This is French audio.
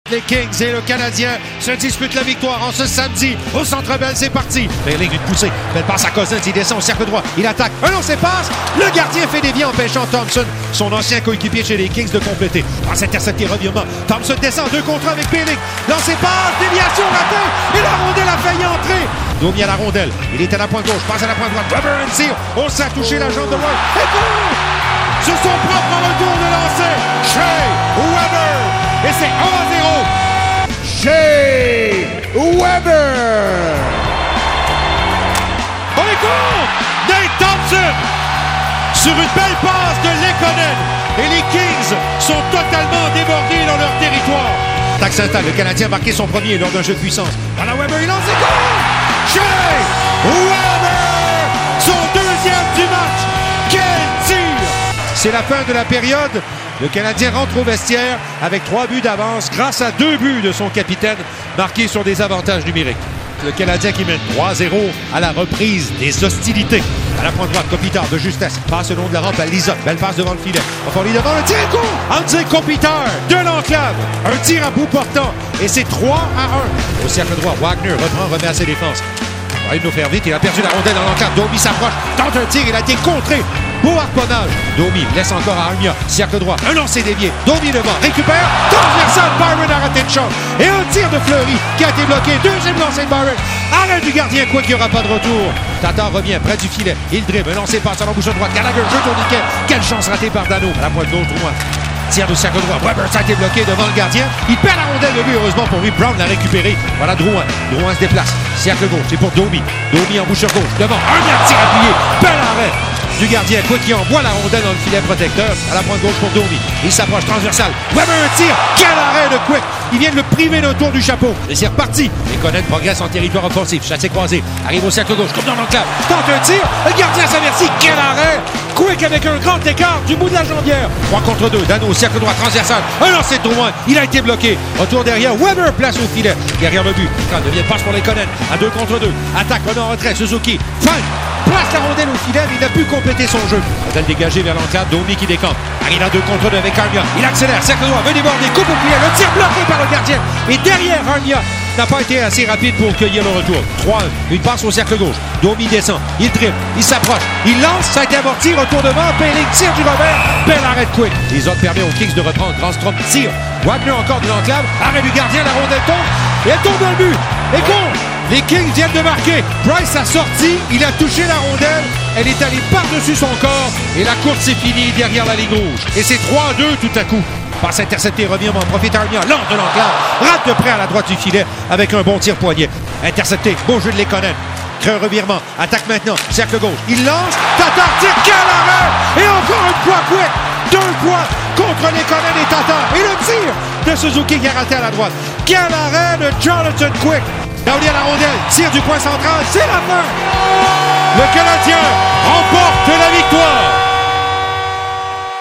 Les Kings et le Canadien se disputent la victoire en ce samedi au Centre Bell. C'est parti. Bailing, une poussée. Belle passe à Cousins. Il descend au cercle droit. Il attaque. Un lancer passe. Le gardien fait dévier empêchant Thompson, son ancien coéquipier chez les Kings, de compléter. Passe intercepté, revirement. Thompson descend 2 contre 1 avec Bailing. Lancer passe. Déviation ratée. Et la rondelle a failli entrer. Domi à la rondelle. Il est à la pointe gauche. Passe à la pointe droite. Weber and tire. On s'est touché la jambe de White. Et goal! Sur son propre retour de lancer. Shea Weber. Et c'est 1-0. Shea Weber. On est contre! Nate Thompson sur une belle passe de Lekonen. Et les Kings sont totalement débordés dans leur territoire. Attaque s'installe. Le Canadien a marqué son premier lors d'un jeu de puissance. Voilà Weber, il lance et goal! Shea Weber! Son deuxième du match. Quel tir! C'est la fin de la période. Le Canadien rentre au vestiaire avec 3 buts d'avance grâce à 2 buts de son capitaine marqués sur des avantages numériques. Le Canadien qui mène 3-0 à la reprise des hostilités. À la pointe droite, Kopitar de justesse. Passe le long de la rampe à Lizotte. Belle passe devant le filet. Offenli devant le tir et court. André Kopitar de l'enclave. Un tir à bout portant. Et c'est 3-1. Au cercle droit, Wagner remet à ses défenses. Il va nous faire vite. Il a perdu la rondelle dans l'enclave. Domi s'approche. Tente un tir. Il a été contré. Beau harponnage. Domi laisse encore à Armia. Cercle droit. Un lancer dévié. Domi devant. Récupère. Transversal. Byron a raté de shot. Et un tir de Fleury qui a été bloqué. Deuxième lancer de Byron. Arrêt du gardien. Quoi qu'il n'y aura pas de retour. Tatar revient près du filet. Il dribble. Un lancer passe à l'embouchure droite. Gallagher jeu tourniquet. Quelle chance ratée par Dano. À la pointe gauche droite. Tir de cercle droit. Weber, ça a été bloqué devant le gardien. Il perd la rondelle de lui. Heureusement pour lui. Brown l'a récupéré. Voilà Drouin. Drouin se déplace. Cercle gauche. C'est pour Domi. Domi en bouchure gauche. Devant. Un tir appuyé. Bel arrêt du gardien. Quoi qui envoie la rondelle dans le filet protecteur. À la pointe gauche pour Domi. Il s'approche transversal. Weber, un tir. Quel arrêt de Quick. Il vient de le priver d'un tour du chapeau. Et c'est reparti. Les Conan progressent en territoire offensif. Chassé croisé. Arrive au cercle gauche. Comme dans l'enclave. Tente un tir. Le gardien s'avertit. Quel arrêt. Quick avec un grand écart du bout de la jambière. 3 contre 2. Dano au cercle droit transversal. Un lancer de Drouin. Il a été bloqué. Retour derrière. Weber place au filet. Derrière le but. Devient passe pour les Conan. À 2 contre 2. Attaque. Renan en retrait. Suzuki. Fin. Place la rondelle au filet, mais il n'a pu compléter son jeu. Rondelle dégagée vers l'enclave, Domi qui décampe. Arrive à 2 contre 2 avec Armia. Il accélère, cercle droit, veut déborder, coupe au filet, le tir bloqué par le gardien. Et derrière, Armia n'a pas été assez rapide pour cueillir le retour. 3-1, une passe au cercle gauche. Domi descend, il dribble, il s'approche, il lance, ça a été amorti, retour devant, Bailing tire du revers, bel arrêt de Quick. Les autres permettent aux Kings de reprendre, Grandstrom tire. Wagner encore de l'enclave, arrêt du gardien, la rondelle tombe, et elle tombe dans le but. Et goal! Les Kings viennent de marquer. Price a sorti, il a touché la rondelle, elle est allée par-dessus son corps et la course est finie derrière la ligne rouge. Et c'est 3-2 tout à coup. Passe intercepté, revirement, profite Armia, lance de l'enclave, rate de près à la droite du filet avec un bon tir poignet. Intercepté, beau jeu de Lekonen. Crée un revirement, attaque maintenant, cercle gauche. Il lance, Tatar tire, quel arrêt! Et encore une fois Quick, 2 points contre Lekonen et Tatar. Et le tir de Suzuki qui a raté à la droite. Quel arrêt de Jonathan Quick! Daoudi à la rondelle, tire du point central, c'est la fin! Le Canadien remporte la victoire!